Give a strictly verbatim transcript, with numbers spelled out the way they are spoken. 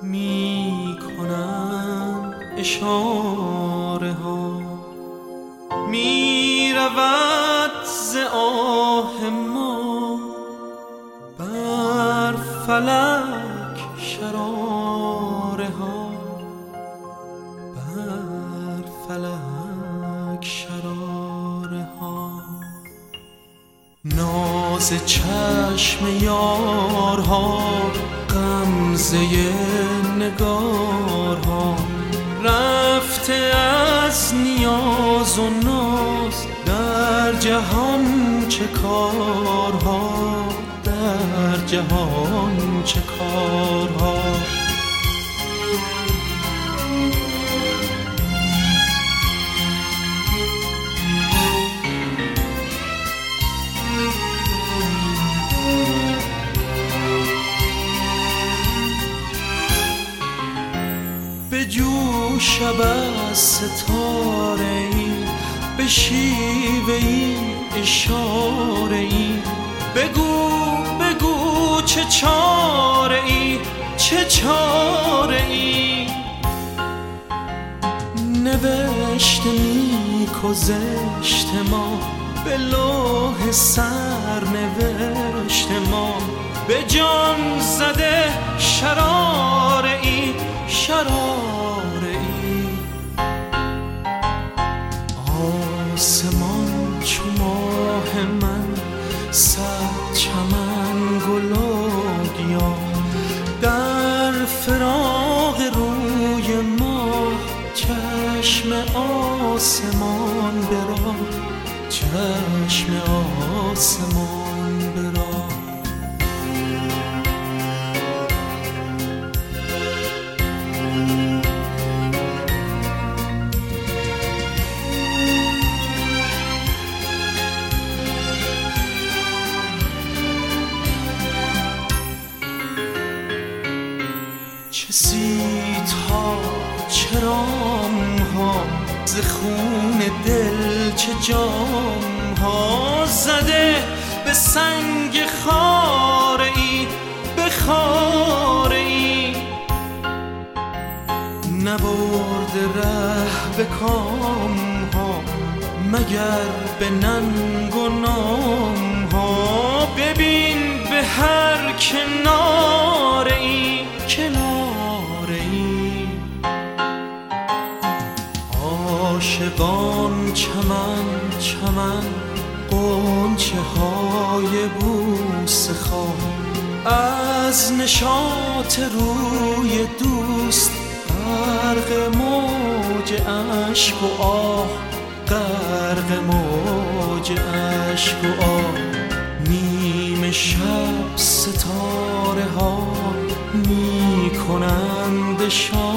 می کنند اشاره ها، می رود ز آه ما بر فلک شراره ها، بر فلک شراره ها. ناز چشم یارها، غمزه نگارها، رفته از نیاز و ناز در جهان چه کارها، در جهان چه کارها. به جوش از ستاره ای، به شیوه ای اشاره ای، بگو بگو چه چاره ای، چه چاره ای. نوشته نیک و زشت ما، به لوح سر نوشت ما، به جان زده شراره ای، شراره ای. آسمان چو ماه من، صد چمن گل و گیاه، در فراق روی ما چشم آسمان براه، چشم آسمان براه. چه سیدها چه رامها، ز خون دل چه جامها، زده به سنگ خاره ای، به خاره ای. نبرده ره به کامها، مگر به ننگ و نامها. ببین به هر کناره ای، کناره ای. عاشقان چمن چمن، غنچه های بوسه خواه، از نشاط روی دوست غرق موج اشک و آه، غرق موج اشک و آه. نیمه شب ستاره ها می کنند اشاره